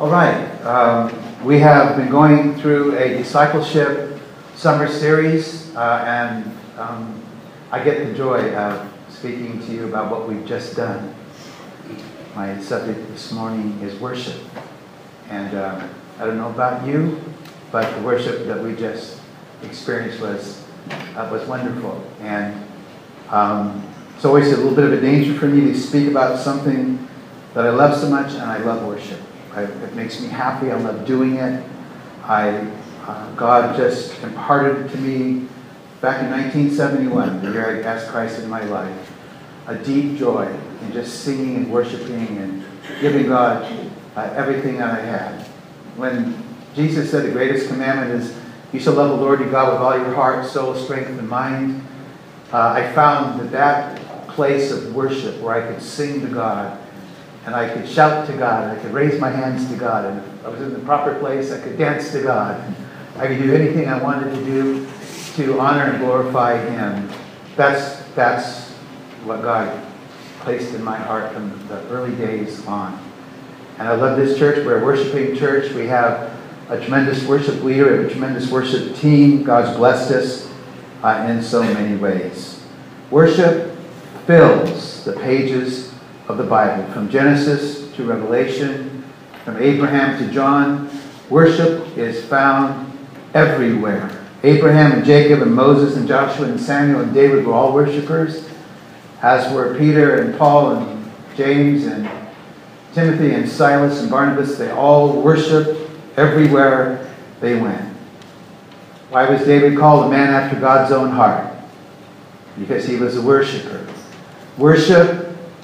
All right. We have been going through a discipleship summer series, and I get the joy of speaking to you about what we've just done. My subject this morning is worship. And I don't know about you, but the worship that we just experienced was wonderful. And it's always a little bit of a danger for me to speak about something that I love so much, and I love worship. It makes me happy. I love doing it. God just imparted to me back in 1971, the year I asked Christ in my life, a deep joy in just singing and worshiping and giving God everything that I had. When Jesus said the greatest commandment is, you shall love the Lord your God with all your heart, soul, strength, and mind, I found that place of worship where I could sing to God, and I could shout to God, and I could raise my hands to God, and if I was in the proper place, I could dance to God. And I could do anything I wanted to do to honor and glorify Him. That's what God placed in my heart from the early days on. And I love this church. We're a worshiping church. We have a tremendous worship leader, we have a tremendous worship team. God's blessed us in so many ways. Worship fills the pages of the Bible, from Genesis to Revelation, from Abraham to John. Worship is found everywhere. Abraham and Jacob and Moses and Joshua and Samuel and David were all worshipers, as were Peter and Paul and James and Timothy and Silas and Barnabas. They all worshiped everywhere they went. Why was David called a man after God's own heart? Because he was a worshiper. Worship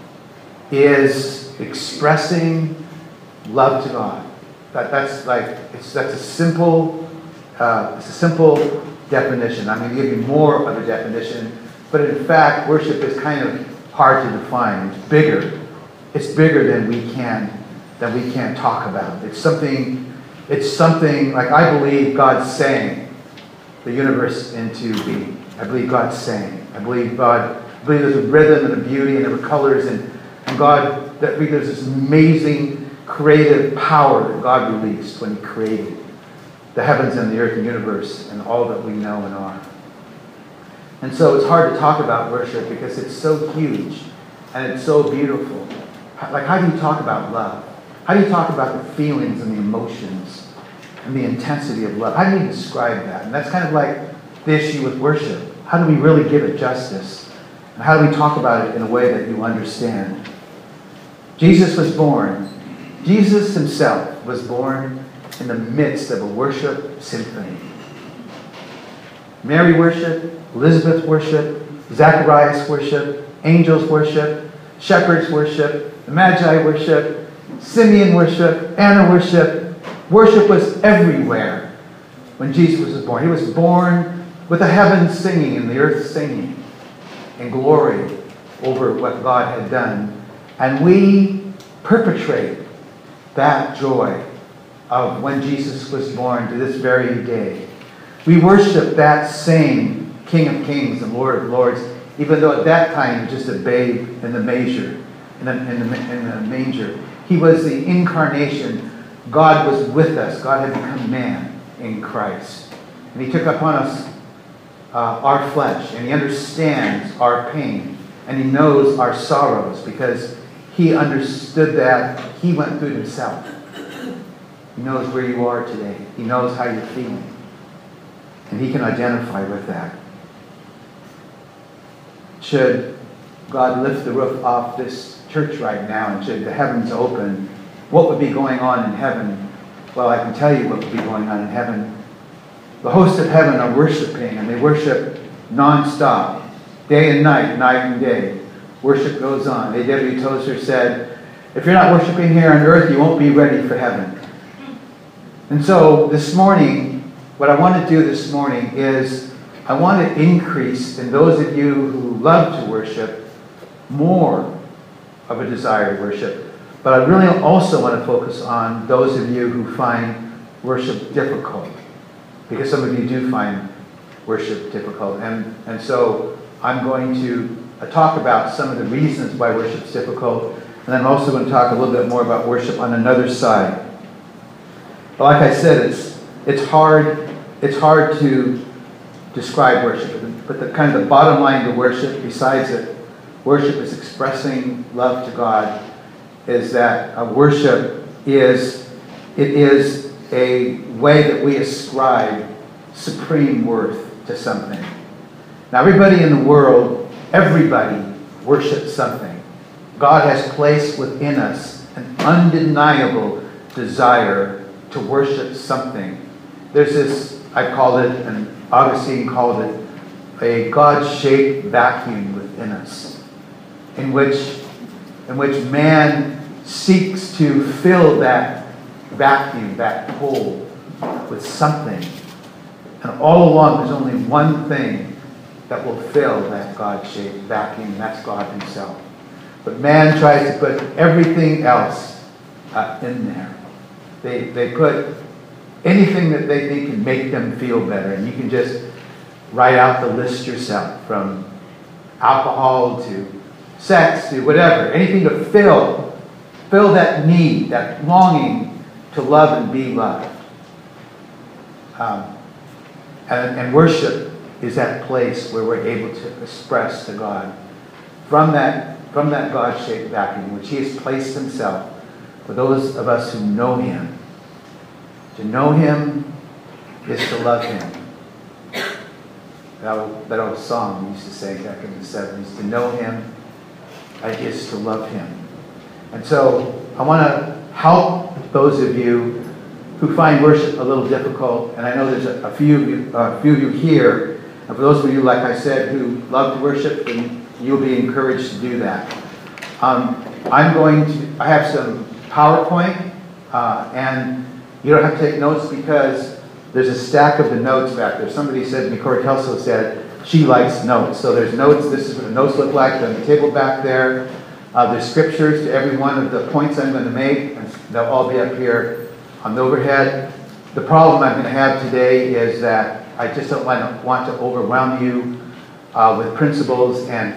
is expressing love to God. That's a simple definition. I'm going to give you more of a definition, but in fact, worship is kind of hard to define. It's bigger. It's bigger than we can talk about. It's something like, I believe God's saying the universe into being. I believe God's saying. I believe there's a rhythm and a beauty and there were colors and God, that there's this amazing creative power that God released when He created the heavens and the earth and universe and all that we know and are. And so it's hard to talk about worship because it's so huge and it's so beautiful. Like, how do you talk about love? How do you talk about the feelings and the emotions and the intensity of love? How do you describe that? And that's kind of like the issue with worship. How do we really give it justice? And how do we talk about it in a way that you understand? Jesus was born. Jesus Himself was born in the midst of a worship symphony. Mary worshiped, Elizabeth worshiped, Zacharias worshiped, angels worshiped, shepherds worshiped, the Magi worshiped, Simeon worshiped, Anna worshiped. Worship was everywhere when Jesus was born. He was born with the heavens singing and the earth singing in glory over what God had done. And we perpetrate that joy of when Jesus was born to this very day. We worship that same King of Kings and Lord of Lords, even though at that time he was just a babe in the manger. In the manger. He was the incarnation. God was with us. God had become man in Christ. And He took upon us our flesh, and He understands our pain, and He knows our sorrows because He understood that. He went through it Himself. He knows where you are today. He knows how you're feeling. And He can identify with that. Should God lift the roof off this church right now, and should the heavens open, what would be going on in heaven? Well, I can tell you what would be going on in heaven. The hosts of heaven are worshiping, and they worship non-stop, day and night and day. Worship goes on. A.W. Tozer said, if you're not worshiping here on earth, you won't be ready for heaven. And so this morning, what I want to do this morning is I want to increase in those of you who love to worship more of a desire to worship. But I really also want to focus on those of you who find worship difficult. Because some of you do find worship difficult. And so I'm going to talk about some of the reasons why worship is difficult. And I'm also going to talk a little bit more about worship on another side. But like I said, it's hard to describe worship. But the kind of the bottom line to worship, besides that worship is expressing love to God, is that worship is a way that we ascribe supreme worth to something. Now, everybody in the world, everybody worships something. God has placed within us an undeniable desire to worship something. There's this, I called it, and Augustine called it, a God-shaped vacuum within us, in which man seeks to fill that vacuum, that hole, with something. And all along, there's only one thing that will fill that God-shaped vacuum, and that's God himself. But man tries to put everything else in there. They put anything that they think can make them feel better, and you can just write out the list yourself, from alcohol to sex to whatever, anything to fill that need, that longing to love and be loved. And worship is that place where we're able to express to God from that God-shaped vacuum, which he has placed himself for those of us who know him. To know him is to love him. That old song we used to sing back in the 70s. To know him is to love him. And so I want to help those of you who find worship a little difficult, and I know there's a few of you here, and for those of you, like I said, who love to worship, then you'll be encouraged to do that. I have some PowerPoint, and you don't have to take notes because there's a stack of the notes back there. Somebody said to me, Corey Kelso said, she likes notes. So there's notes. This is what the notes look like on the table back there. There's scriptures to every one of the points I'm going to make, and they'll all be up here on the overhead. The problem I'm going to have today is that I just don't want to overwhelm you with principles, and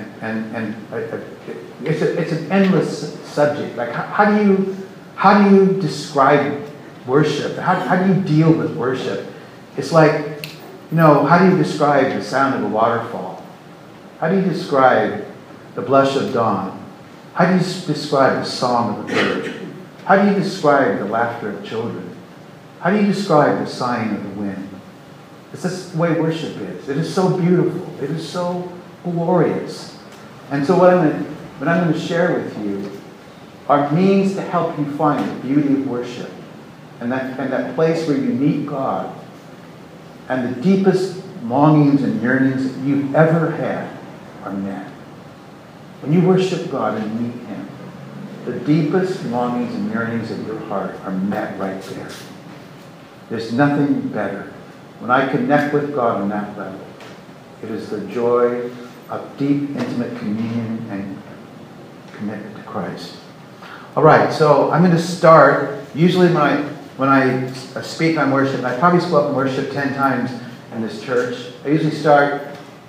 it's an endless subject. Like how do you describe worship? How do you deal with worship? It's like, how do you describe the sound of a waterfall? How do you describe the blush of dawn? How do you describe the song of a bird? How do you describe the laughter of children? How do you describe the sighing of the wind? It's just the way worship is. It is so beautiful. It is so glorious. And so what I'm going to share with you are means to help you find the beauty of worship, and that place where you meet God, and the deepest longings and yearnings that you've ever had are met. When you worship God and meet him, the deepest longings and yearnings of your heart are met right there. There's nothing better. When I connect with God on that level, it is the joy of deep, intimate communion and commitment to Christ. All right, so I'm going to start. Usually when I speak on worship, I probably spoke on worship 10 times in this church. I usually start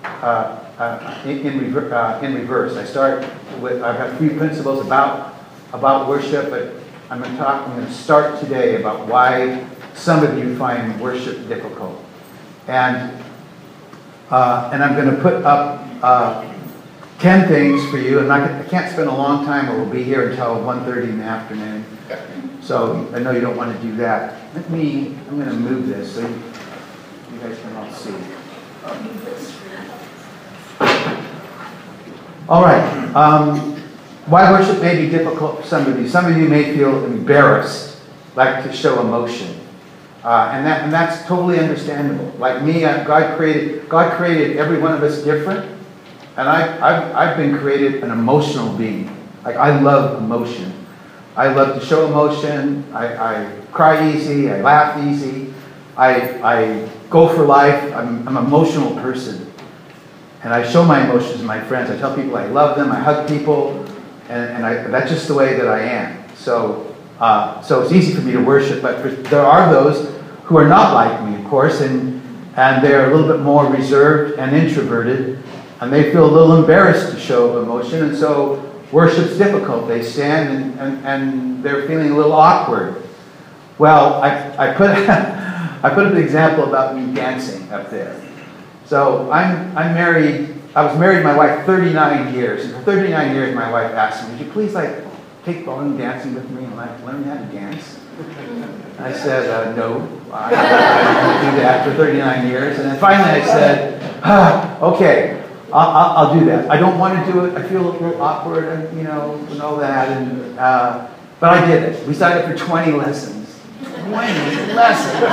in reverse. I start with, I've got a few principles about worship, but I'm going to start today about why some of you find worship difficult. And I'm going to put up 10 things for you. And I can't spend a long time, or we'll be here until 1:30 in the afternoon. So I know you don't want to do that. I'm going to move this so you guys can all see. All right. Why worship may be difficult for some of you. Some of you may feel embarrassed, like to show emotion. And that's totally understandable. Like me, God created every one of us different. And I've been created an emotional being. Like, I love emotion. I love to show emotion. I cry easy. I laugh easy. I go for life. I'm an emotional person. And I show my emotions to my friends. I tell people I love them. I hug people. And that's just the way that I am. So it's easy for me to worship. But there are those who are not like me, of course. And they're a little bit more reserved and introverted. And they feel a little embarrassed to show emotion. And so worship's difficult. They stand and they're feeling a little awkward. Well, I put I put up an example about me dancing up there. So I'm married. I was married to my wife 39 years, and for 39 years, my wife asked me, "Would you please take volume dancing with me and learn me how to dance?" I said, "No, I didn't do that for 39 years." And then finally, I said, "Okay, I'll do that. I don't want to do it. I feel a little awkward, and and all that." And but I did it. We signed up for 20 lessons. 20 lessons.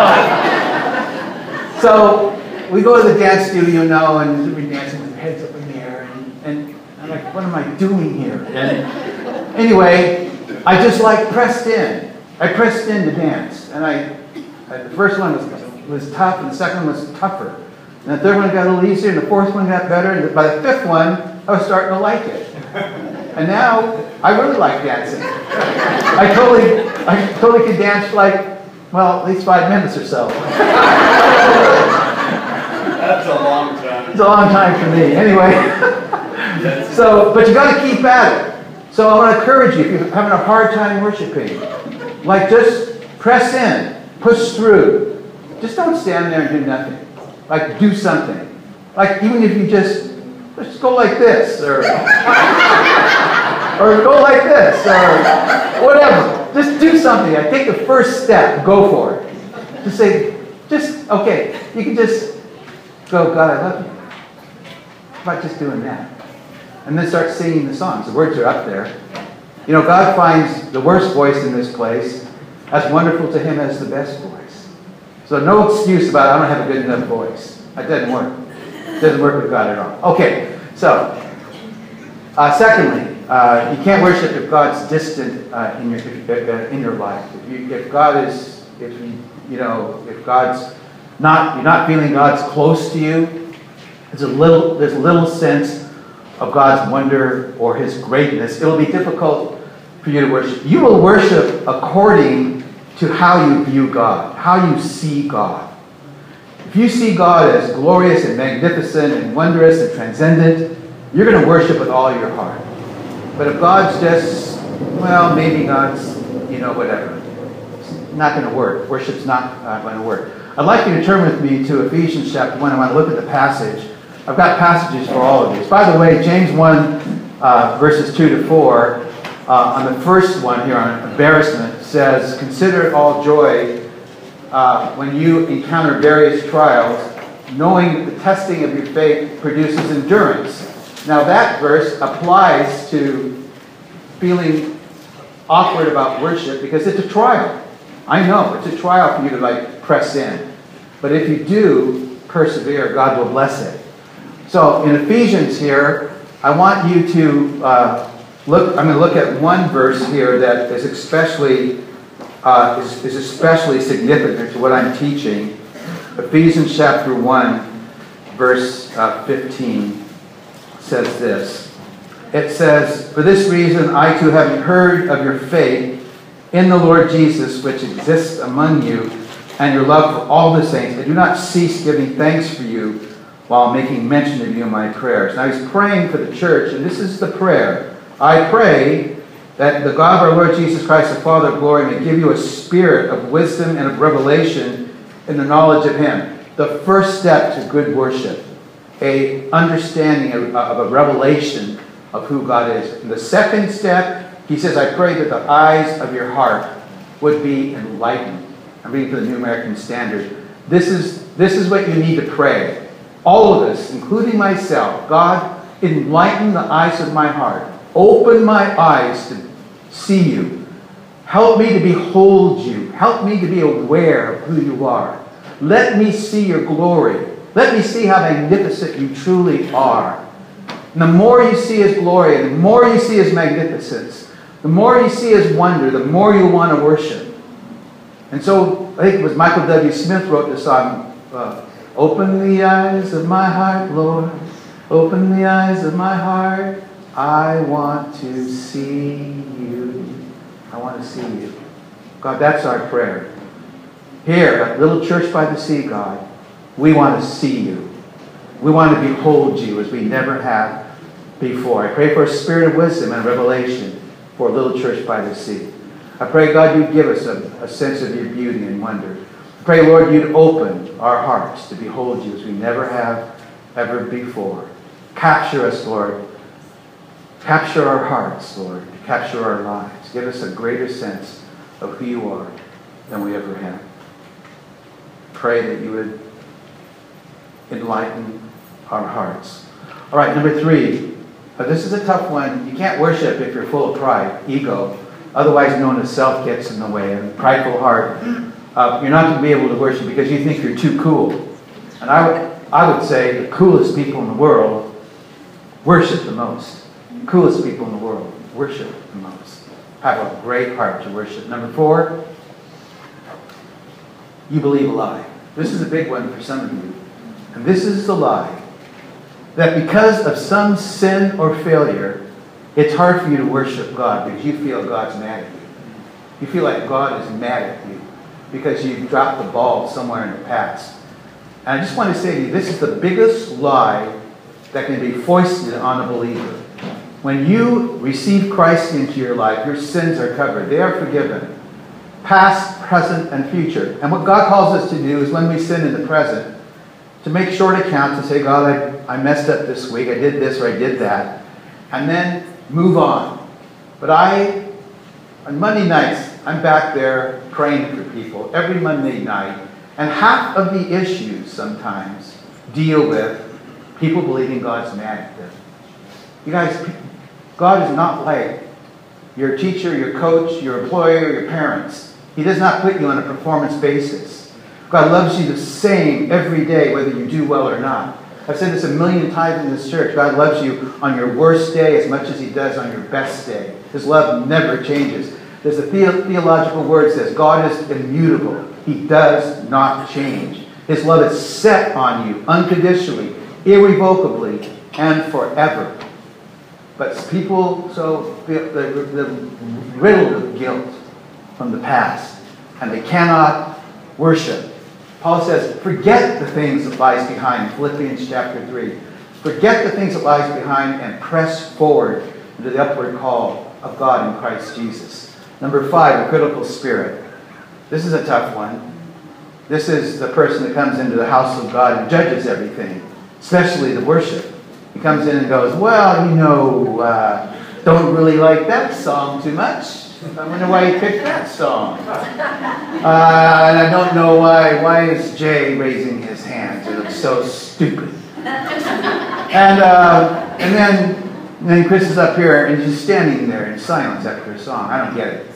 Oh. So we go to the dance studio now, and we're dancing with our heads up in the air, and I'm like, "What am I doing here?" And anyway, I just pressed in. I pressed in to dance, and the first one was tough, and the second one was tougher, and the third one got a little easier, and the fourth one got better, and by the fifth one, I was starting to like it. And now I really like dancing. I totally could dance for at least 5 minutes or so. That's a long time. It's a long time for me. Anyway, but you got to keep at it. So I want to encourage you, if you're having a hard time worshiping, just press in, push through. Just don't stand there and do nothing. Do something. Even if you just go like this, or go like this, or whatever. Just do something. Take the first step. Go for it. Just say, okay. You can just go, "God, I love you." How about just doing that? And then start singing the songs. The words are up there. God finds the worst voice in this place as wonderful to him as the best voice. So no excuse about, "I don't have a good enough voice." That doesn't work. It doesn't work with God at all. Okay, so secondly, you can't worship if God's distant in your life. If God's not, you're not feeling God's close to you. There's little sense of God's wonder or His greatness. It'll be difficult for you to worship. You will worship according to how you view God, how you see God. If you see God as glorious and magnificent and wondrous and transcendent, you're going to worship with all your heart. But if God's just, maybe God's, whatever, it's not going to work. Worship's not going to work. I'd like you to turn with me to Ephesians chapter 1. I want to look at the passage. I've got passages for all of these. By the way, James 1, verses 2 to 4, on the first one here on embarrassment, says, "Consider it all joy when you encounter various trials, knowing that the testing of your faith produces endurance." Now that verse applies to feeling awkward about worship because it's a trial. I know, it's a trial for you to press in. But if you do persevere, God will bless it. So in Ephesians here, I want you to I'm going to look at one verse here that is especially significant to what I'm teaching. Ephesians chapter 1, verse 15 says this. It says, "For this reason I too, having heard of your faith in the Lord Jesus, which exists among you, and your love for all the saints, I do not cease giving thanks for you while making mention of you in my prayers." Now he's praying for the church, and this is the prayer. "I pray that the God of our Lord Jesus Christ, the Father of glory, may give you a spirit of wisdom and of revelation in the knowledge of Him." The first step to good worship, a understanding of a revelation of who God is. And the second step, he says, "I pray that the eyes of your heart would be enlightened." I'm reading from the New American Standard. This is what you need to pray. All of us, including myself. "God, enlighten the eyes of my heart. Open my eyes to see you. Help me to behold you. Help me to be aware of who you are. Let me see your glory. Let me see how magnificent you truly are." And the more you see His glory, and the more you see His magnificence, the more you see His wonder, the more you want to worship. And so, I think it was Michael W. Smith wrote this song, "Open the eyes of my heart, Lord. Open the eyes of my heart. I want to see you. I want to see you." God, that's our prayer. Here at Little Church by the Sea, God, we want to see you. We want to behold you as we never have before. I pray for a spirit of wisdom and revelation for Little Church by the Sea. I pray, God, you'd give us a sense of your beauty and wonder. I pray, Lord, you'd open our hearts to behold you as we never have ever before. Capture us, Lord. Capture our hearts, Lord. Capture our lives. Give us a greater sense of who you are than we ever have. Pray that you would enlighten our hearts. All right, number 3. This is a tough one. You can't worship if you're full of pride, ego, otherwise known as self gets in the way, and prideful heart. You're not going to be able to worship because you think you're too cool. And I would say the coolest people in the world worship the most. The coolest people in the world worship the most. Have a great heart to worship. Number 4, you believe a lie. This is a big one for some of you. And this is the lie. That because of some sin or failure, it's hard for you to worship God because you feel God's mad at you. You feel like God is mad at you because you've dropped the ball somewhere in the past. And I just want to say to you, this is the biggest lie that can be foisted on a believer. When you receive Christ into your life, your sins are covered. They are forgiven. Past, present, and future. And what God calls us to do is when we sin in the present, to make short accounts and say, God, I messed up this week. I did this or I did that. And then move on. But on Monday nights, I'm back there praying for people every Monday night. And half of the issues sometimes deal with people believing God's mad at them. You guys, God is not like your teacher, your coach, your employer, your parents. He does not put you on a performance basis. God loves you the same every day, whether you do well or not. I've said this 1,000,000 times in this church. God loves you on your worst day as much as he does on your best day. His love never changes. There's a theological word that says God is immutable. He does not change. His love is set on you unconditionally, irrevocably, and forever. But people they're riddled with guilt from the past, and they cannot worship. Paul says, forget the things that lies behind, Philippians chapter 3. Forget the things that lies behind and press forward into the upward call of God in Christ Jesus. Number 5, a critical spirit. This is a tough one. This is the person that comes into the house of God and judges everything, especially the worship. He comes in and goes, well, don't really like that song too much. I wonder why he picked that song. And I don't know why. Why is Jay raising his hands? It looks so stupid. And then Chris is up here and he's standing there in silence after a song. I don't get it.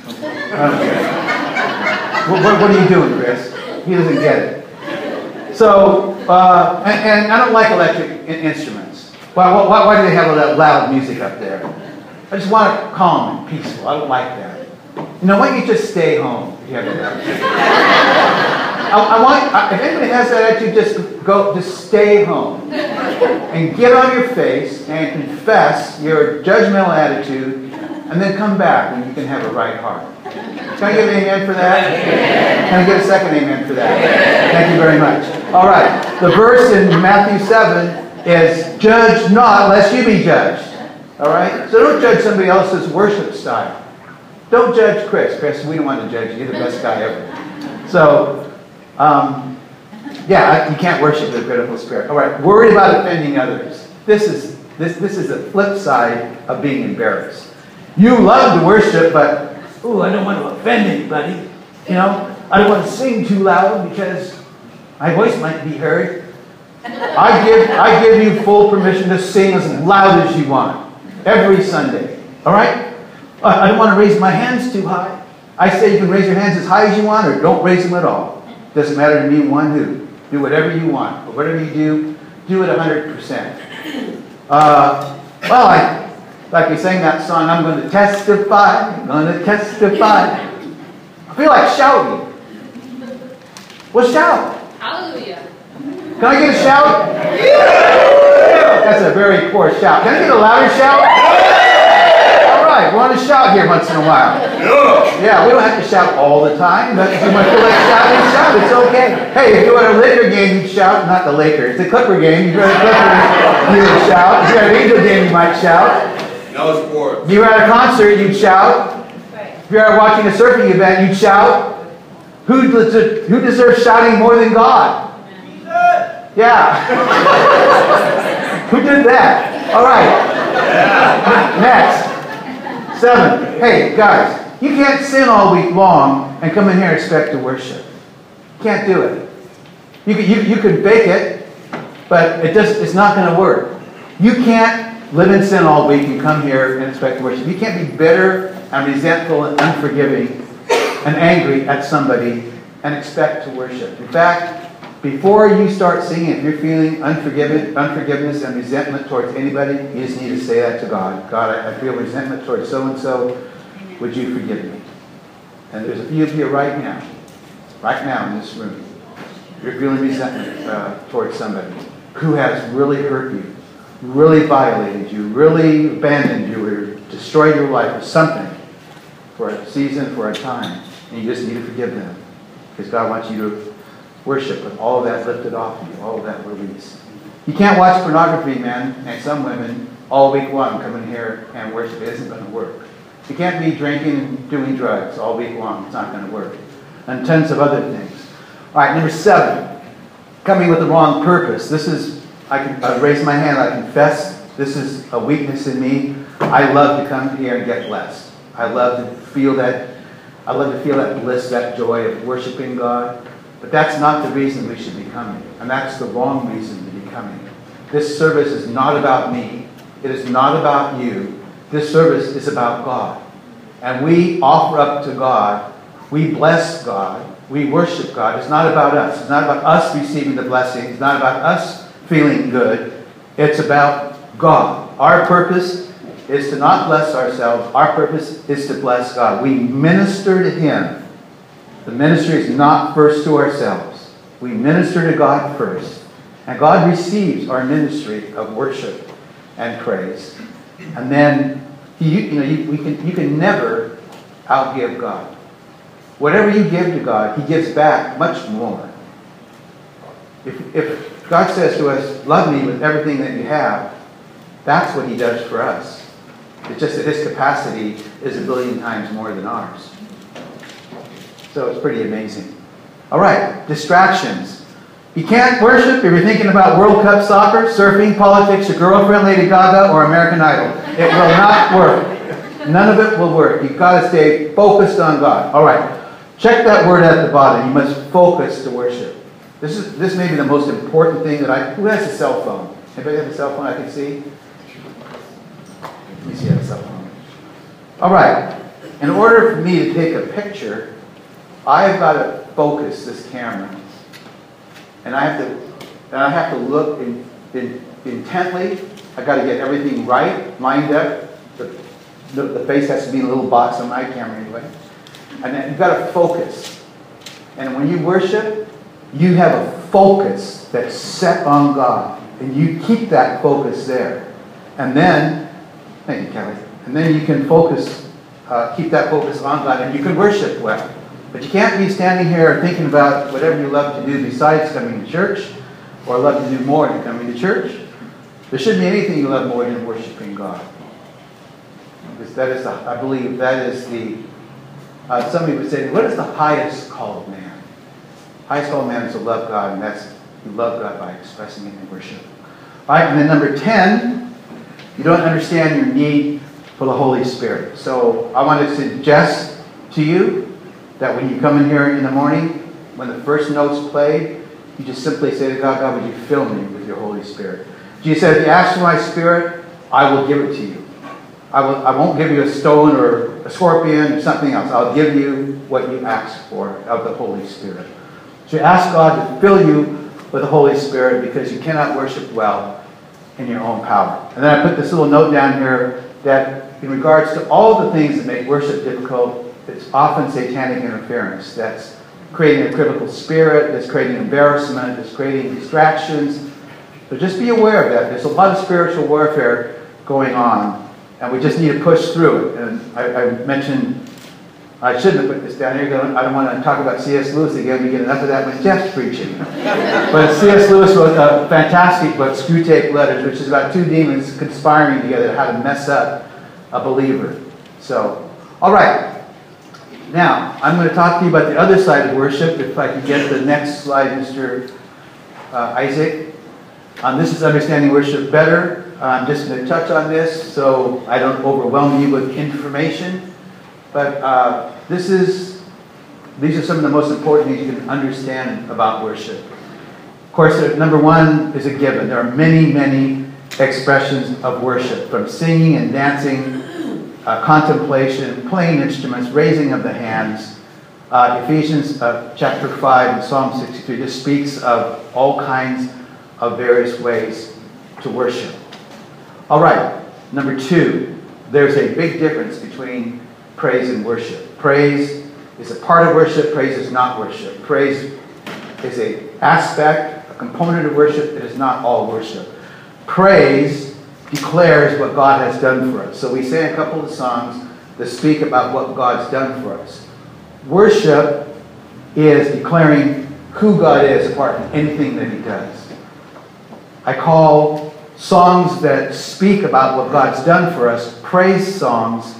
What are you doing, Chris? He doesn't get it. So, and I don't like electric instruments. Why do they have all that loud music up there? I just want it calm and peaceful. I don't like that. Why don't you just stay home if you have that attitude? If anybody has that attitude, just stay home. And get on your face and confess your judgmental attitude, and then come back when you can have a right heart. Can I get an amen for that? Amen. Can I get a second amen for that? Amen. Thank you very much. All right. The verse in Matthew 7 is, judge not lest you be judged. All right? So don't judge somebody else's worship style. Don't judge Chris. Chris, we don't want to judge you. You're the best guy ever. So, you can't worship with a critical spirit. All right. Worry about offending others. This is the flip side of being embarrassed. You love to worship, but, I don't want to offend anybody. I don't want to sing too loud because my voice might be heard. I give you full permission to sing as loud as you want. Every Sunday. All right? I don't want to raise my hands too high. I say you can raise your hands as high as you want or don't raise them at all. Doesn't matter to me one who. Do whatever you want. But whatever you do it 100%. Like we sang that song, I'm going to testify. I'm going to testify. I feel like shouting. Well, shout. Hallelujah. Can I get a shout? That's a very poor shout. Can I get a louder shout? All right, we want to shout here once in a while. Yeah, we don't have to shout all the time. But if you want to feel like shouting, shout. It's okay. Hey, if you want a Laker game, you'd shout. Not the Lakers. It's a Clipper game. You'd rather Clippers, you would shout. If you had an Angel game, you might shout. No sports. If you were at a concert, you'd shout. If you're watching a surfing event, you'd shout. Who deserves shouting more than God? Yeah. Who did that? All right. Next. 7. Hey, guys, you can't sin all week long and come in here and expect to worship. You can't do it. You can fake it, but it's not going to work. You can't live in sin all week and come here and expect to worship. You can't be bitter and resentful and unforgiving and angry at somebody and expect to worship. In fact, before you start singing, if you're feeling unforgiveness and resentment towards anybody, you just need to say that to God. God, I feel resentment towards so-and-so. Would you forgive me? And there's a few of you right now in this room. You're feeling resentment towards somebody who has really hurt you, really violated you, really abandoned you, or destroyed your life, or something, for a season, for a time. And you just need to forgive them. Because God wants you to worship with all of that lifted off of you, all of that release. You can't watch pornography, men, and some women, all week long, come in here and worship. It isn't going to work. You can't be drinking and doing drugs all week long. It's not going to work. And tons of other things. All right, number 7. Coming with the wrong purpose. This is, I raise my hand, I confess, this is a weakness in me. I love to come here and get blessed. I love to feel that bliss, that joy of worshiping God. But that's not the reason we should be coming. And that's the wrong reason to be coming. This service is not about me. It is not about you. This service is about God. And we offer up to God. We bless God. We worship God. It's not about us. It's not about us receiving the blessing. It's not about us feeling good. It's about God. Our purpose is to not bless ourselves. Our purpose is to bless God. We minister to Him. The ministry is not first to ourselves. We minister to God first. And God receives our ministry of worship and praise. And then you can never outgive God. Whatever you give to God, He gives back much more. If God says to us, love me with everything that you have, that's what He does for us. It's just that His capacity is 1,000,000,000 times more than ours. So it's pretty amazing. All right, distractions. You can't worship if you're thinking about World Cup soccer, surfing, politics, your girlfriend, Lady Gaga, or American Idol. It will not work. None of it will work. You've got to stay focused on God. All right, check that word at the bottom. You must focus to worship. This may be the most important thing that who has a cell phone? Anybody have a cell phone I can see? Let me see if I have a cell phone. All right, in order for me to take a picture, I've got to focus this camera. And I have to look intently. I've got to get everything right, lined up. The face has to be in a little box on my camera anyway. And then you've got to focus. And when you worship, you have a focus that's set on God. And you keep that focus there. And then, thank you, Kelly. And then you can focus, keep that focus on God, and you can worship well. But you can't be standing here thinking about whatever you love to do besides coming to church, or love to do more than coming to church. There shouldn't be anything you love more than worshiping God. Because that is, I believe, that is the, somebody would say, what is the highest call of man? Highest call of man is to love God, and that's, you love God by expressing it in worship. All right, and then number 10, you don't understand your need for the Holy Spirit. So I want to suggest to you that when you come in here in the morning, when the first note's played, you just simply say to God, God, would you fill me with your Holy Spirit? Jesus said, if you ask for my Spirit, I will give it to you. I won't give you a stone or a scorpion or something else. I'll give you what you ask for of the Holy Spirit. So you ask God to fill you with the Holy Spirit because you cannot worship well in your own power. And then I put this little note down here that in regards to all the things that make worship difficult, it's often satanic interference. That's creating a critical spirit, that's creating embarrassment, that's creating distractions. So just be aware of that. There's a lot of spiritual warfare going on, and we just need to push through it. And I mentioned, I shouldn't have put this down here. I don't want to talk about C.S. Lewis again. We get enough of that when Jeff's preaching. But C.S. Lewis wrote a fantastic book, Screwtape Letters, which is about two demons conspiring together how to mess up a believer. So, all right. Now, I'm going to talk to you about the other side of worship. If I could get the next slide, Mr. Isaac. This is understanding worship better. I'm just going to touch on this so I don't overwhelm you with information. But these are some of the most important things you can understand about worship. Of course, number one is a given. There are many, many expressions of worship, from singing and dancing, contemplation, playing instruments, raising of the hands. Ephesians chapter 5 and Psalm 63 just speaks of all kinds of various ways to worship. All right, number two, there's a big difference between praise and worship. Praise is a part of worship, praise is not worship. Praise is an aspect, a component of worship, it is not all worship. Praise declares what God has done for us. So we sang a couple of songs that speak about what God's done for us. Worship is declaring who God is apart from anything that He does. I call songs that speak about what God's done for us praise songs.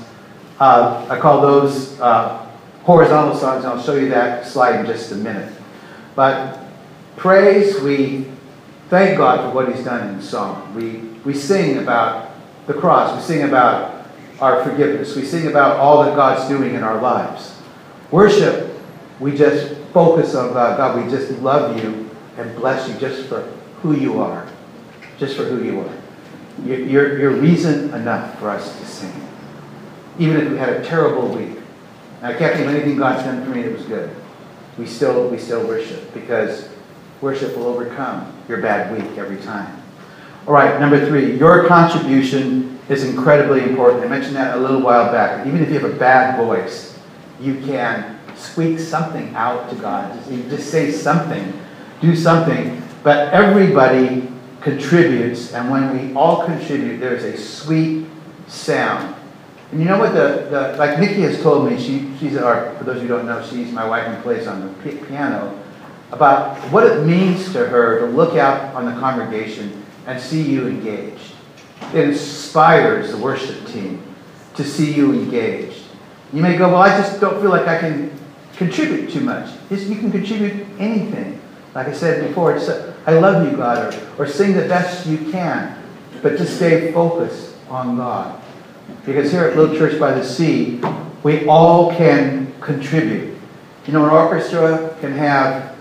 I call those horizontal songs, and I'll show you that slide in just a minute. But praise, we thank God for what He's done in song. We sing about the cross. We sing about our forgiveness. We sing about all that God's doing in our lives. Worship, we just focus on God. God, we just love you and bless you just for who you are. Just for who you are. You're reason enough for us to sing. Even if we had a terrible week. And I can't think of anything God's done for me that was good. We still worship, because worship will overcome your bad week every time. All right, number three, your contribution is incredibly important. I mentioned that a little while back. Even if you have a bad voice, you can squeak something out to God. Just say something, do something. But everybody contributes, and when we all contribute, there's a sweet sound. And you know what like Nikki has told me, she's for those who don't know, she's my wife and plays on the piano, about what it means to her to look out on the congregation and see you engaged. It inspires the worship team to see you engaged. You may go, well, I just don't feel like I can contribute too much. You can contribute anything. Like I said before, I love you, God, or sing the best you can, but just stay focused on God. Because here at Little Church by the Sea, we all can contribute. You know, an orchestra can have,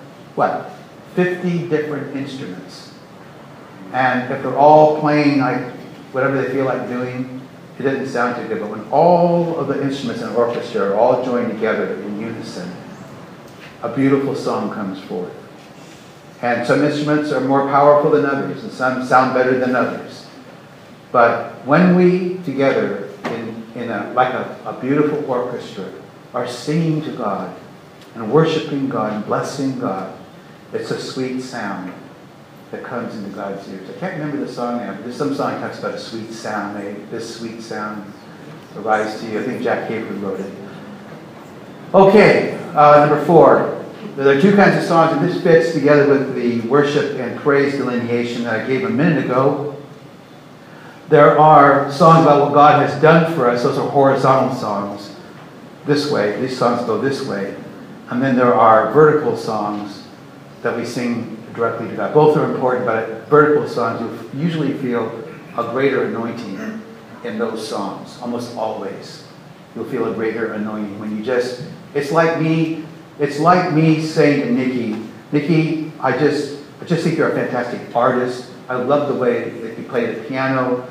50 different instruments. And if they're all playing like whatever they feel like doing, it doesn't sound too good. But when all of the instruments in an orchestra are all joined together in unison, a beautiful song comes forth. And some instruments are more powerful than others, and some sound better than others. But when we together, like a beautiful orchestra, are singing to God and worshiping God and blessing God, it's a sweet sound that comes into God's ears. I can't remember the song now, but there's some song that talks about a sweet sound. This sweet sound arise to you. I think Jack Caper wrote it. Okay, number four. There are two kinds of songs, and this fits together with the worship and praise delineation that I gave a minute ago. There are songs about what God has done for us. Those are horizontal songs. This way. These songs go this way. And then there are vertical songs that we sing directly to God. Both are important, but vertical songs, you usually feel a greater anointing in those songs. Almost always. You'll feel a greater anointing when you just... It's like me saying to Nikki, I just think you're a fantastic artist. I love the way that you play the piano.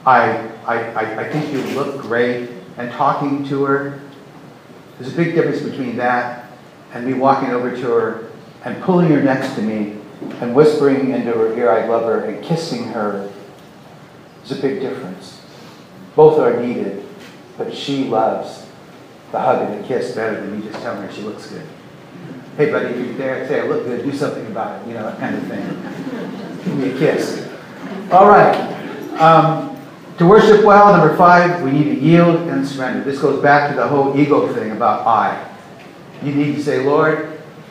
I think you look great. And talking to her, there's a big difference between that and me walking over to her and pulling her next to me and whispering into her ear, I love her, and kissing her. There's a big difference. Both are needed, but she loves the hug and the kiss better than me just telling her she looks good. Hey, buddy, if you dare say I look good, do something about it, that kind of thing. Give me a kiss. All right. To worship well, number five, we need to yield and surrender. This goes back to the whole ego thing about I. You need to say, Lord,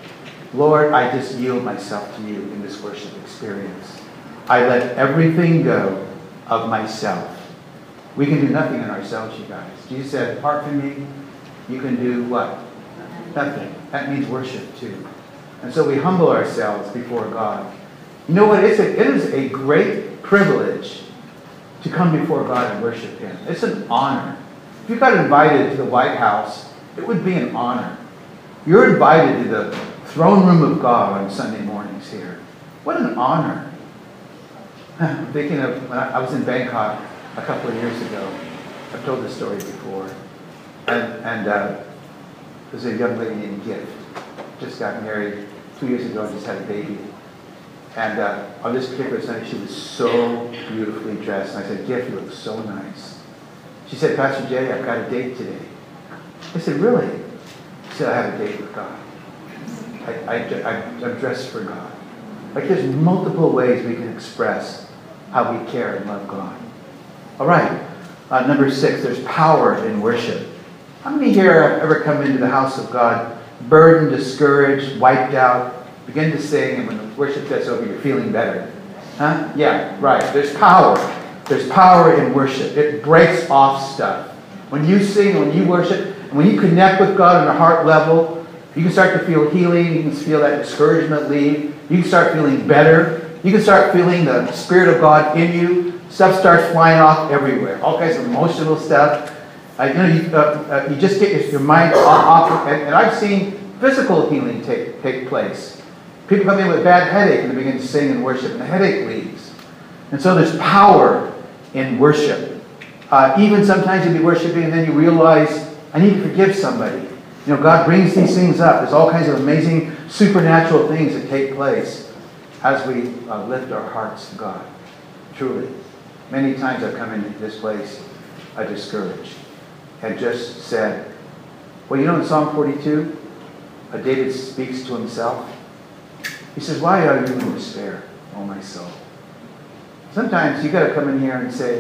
I just yield myself to you in this worship experience. I let everything go of myself. We can do nothing in ourselves, you guys. Jesus said, apart from me, you can do what? Nothing. That means worship too. And so we humble ourselves before God. You know what? It is a great privilege to come before God and worship Him. It's an honor. If you got invited to the White House, it would be an honor. You're invited to the throne room of God on Sunday mornings here. What an honor. I'm thinking of when I was in Bangkok a couple of years ago. I've told this story before. And there's a young lady named Gift. Just got married 2 years ago and just had a baby. And on this particular Sunday, she was so beautifully dressed. And I said, Gift, you look so nice. She said, Pastor Jay, I've got a date today. I said, really? She said, I have a date with God. I'm dressed for God. Like there's multiple ways we can express how we care and love God. All right. Number 6, there's power in worship. How many here have ever come into the house of God burdened, discouraged, wiped out, begin to sing, and when the worship gets over, you're feeling better? Huh? Yeah, right. There's power. There's power in worship. It breaks off stuff. When you sing, when you worship, and when you connect with God on a heart level, you can start to feel healing. You can feel that discouragement leave. You can start feeling better. You can start feeling the Spirit of God in you. Stuff starts flying off everywhere. All kinds of emotional stuff. You just get your mind off. And I've seen physical healing take place. People come in with a bad headache and they begin to sing and worship, and the headache leaves. And so there's power in worship. Even sometimes you'll be worshiping and then you realize, I need to forgive somebody. You know, God brings these things up. There's all kinds of amazing supernatural things that take place as we lift our hearts to God. Truly. Many times I've come into this place discouraged and just said, well, you know in Psalm 42, David speaks to himself. He says, why are you in despair, O my soul? Sometimes you've got to come in here and say,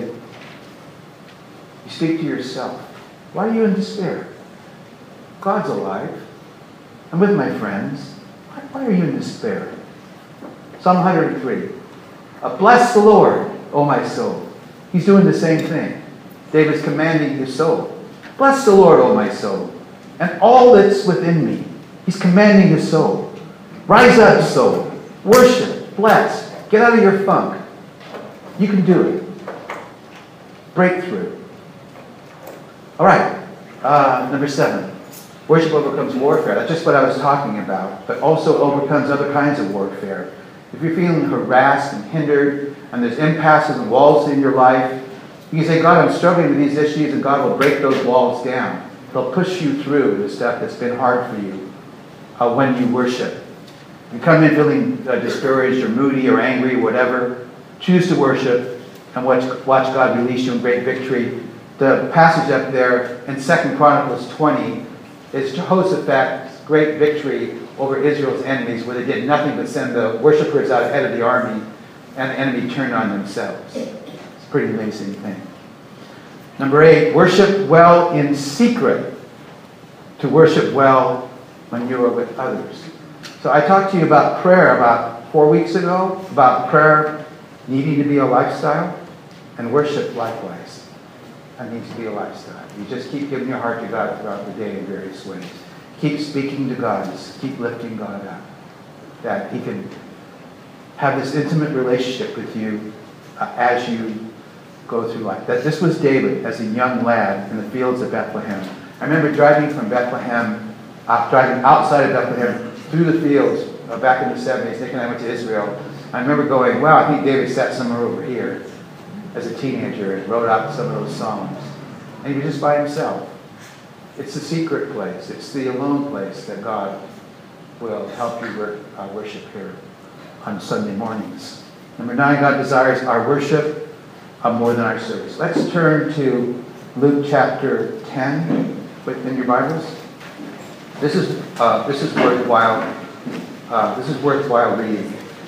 you speak to yourself. Why are you in despair? God's alive. I'm with my friends. Why are you in despair? Psalm 103. Bless the Lord, O my soul. He's doing the same thing. David's commanding his soul. Bless the Lord, O my soul, and all that's within me. He's commanding his soul. Rise up, soul. Worship. Bless. Get out of your funk. You can do it. Breakthrough. All right. Number 7. Worship overcomes warfare. That's just what I was talking about. But also overcomes other kinds of warfare. If you're feeling harassed and hindered, and there's impasses and walls in your life, you can say, God, I'm struggling with these issues, and God will break those walls down. He'll push you through the stuff that's been hard for you when you worship. You come in feeling discouraged or moody or angry, whatever. Choose to worship and watch God release you in great victory. The passage up there in 2 Chronicles 20 is Jehoshaphat's great victory over Israel's enemies, where they did nothing but send the worshipers out ahead of the army, and the enemy turned on themselves. It's a pretty amazing thing. Number 8, worship well in secret, to worship well when you are with others. So I talked to you about prayer about 4 weeks ago, about prayer needing to be a lifestyle, and worship likewise. That needs to be a lifestyle. You just keep giving your heart to God throughout the day in various ways. Keep speaking to God. Just keep lifting God up. That He can have this intimate relationship with you as you go through life. That this was David as a young lad in the fields of Bethlehem. I remember driving from Bethlehem, driving outside of Bethlehem through the fields back in the 70s, thinking I went to Israel. I remember going, wow, I think David sat somewhere over here as a teenager and wrote out some of those songs. And he was just by himself. It's the secret place. It's the alone place that God will help you worship here on Sunday mornings. Number 9, God desires our worship more than our service. Let's turn to Luke chapter 10 in your Bibles. This is worthwhile. This is worthwhile reading.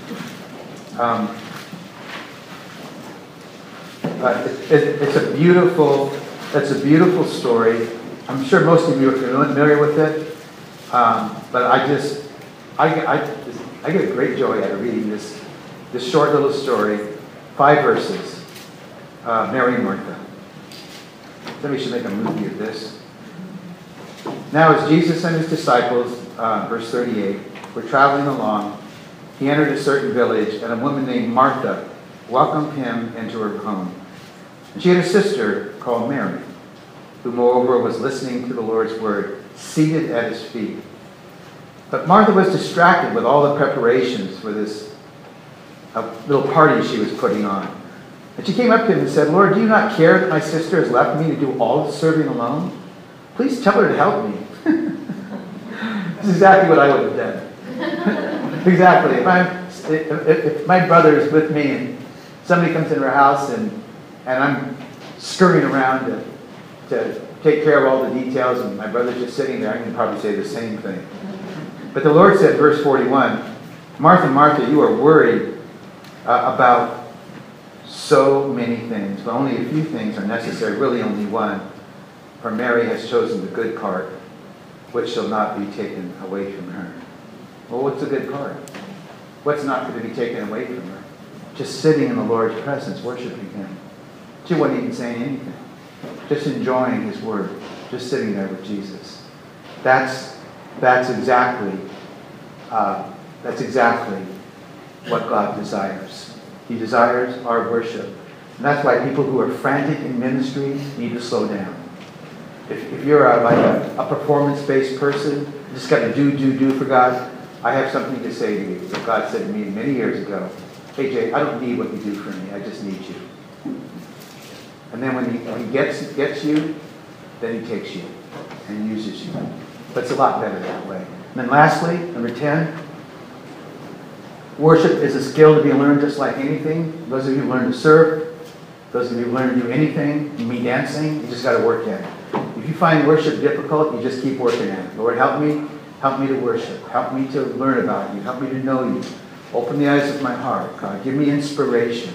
It's a beautiful story. I'm sure most of you are familiar with it, but I get a great joy out of reading this short little story, 5 verses. Mary and Martha. Somebody should make a movie of this. Now as Jesus and his disciples, verse 38, were traveling along, he entered a certain village, and a woman named Martha welcomed him into her home. And she had a sister called Mary, who moreover was listening to the Lord's word, seated at his feet. But Martha was distracted with all the preparations for this little party she was putting on. And she came up to him and said, Lord, do you not care that my sister has left me to do all the serving alone? Please tell her to help me. This is exactly what I would have done. Exactly. If my brother is with me and somebody comes into our house and I'm scurrying around to take care of all the details and my brother's just sitting there, I can probably say the same thing. But the Lord said, verse 41, Martha, Martha, you are worried about so many things, but only a few things are necessary, really only one. For Mary has chosen the good part, which shall not be taken away from her. Well, what's the good part? What's not going to be taken away from her? Just sitting in the Lord's presence, worshiping him. She wasn't even saying anything. Just enjoying his word. Just sitting there with Jesus. That's exactly what God desires. He desires our worship. And that's why people who are frantic in ministry need to slow down. If you're like a performance-based person, you just got to do for God, I have something to say to you. That God said to me many years ago, hey Jay, I don't need what you do for me, I just need you. And then when he gets you, then he takes you and uses you. But it's a lot better that way. And then lastly, number 10, worship is a skill to be learned just like anything. Those of you who learn to surf, those of you who learn to do anything, me dancing, you just got to work at it. If you find worship difficult, you just keep working at it. Lord, help me to worship. Help me to learn about you. Help me to know you. Open the eyes of my heart, God. Give me inspiration.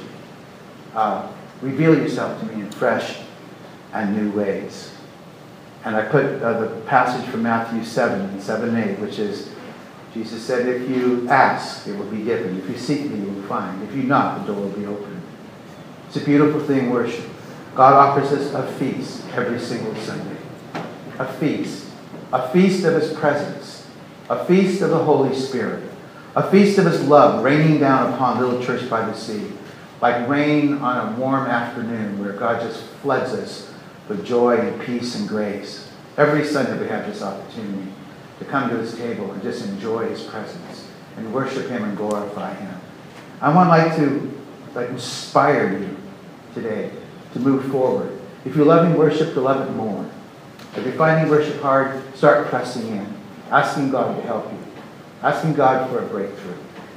Reveal yourself to me in fresh and new ways. And I put the passage from Matthew 7:8, which is, Jesus said, if you ask, it will be given. If you seek me, you will find. If you knock, the door will be opened. It's a beautiful thing, worship. God offers us a feast every single Sunday. A feast. A feast of his presence. A feast of the Holy Spirit. A feast of his love raining down upon Little Church by the Sea. Like rain on a warm afternoon where God just floods us with joy and peace and grace. Every Sunday we have this opportunity to come to his table and just enjoy his presence and worship him and glorify him. I want to inspire you today to move forward. If you're loving worship, to love it more. If you're finding worship hard, start pressing in, asking God to help you, asking God for a breakthrough.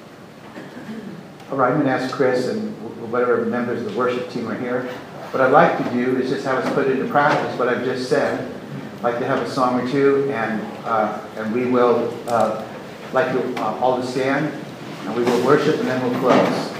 All right, I'm going to ask Chris and whatever members of the worship team are here. What I'd like to do is just have us put into practice what I've just said. I'd like to have a song or two, and we will like to all to stand, and we will worship, and then we'll close.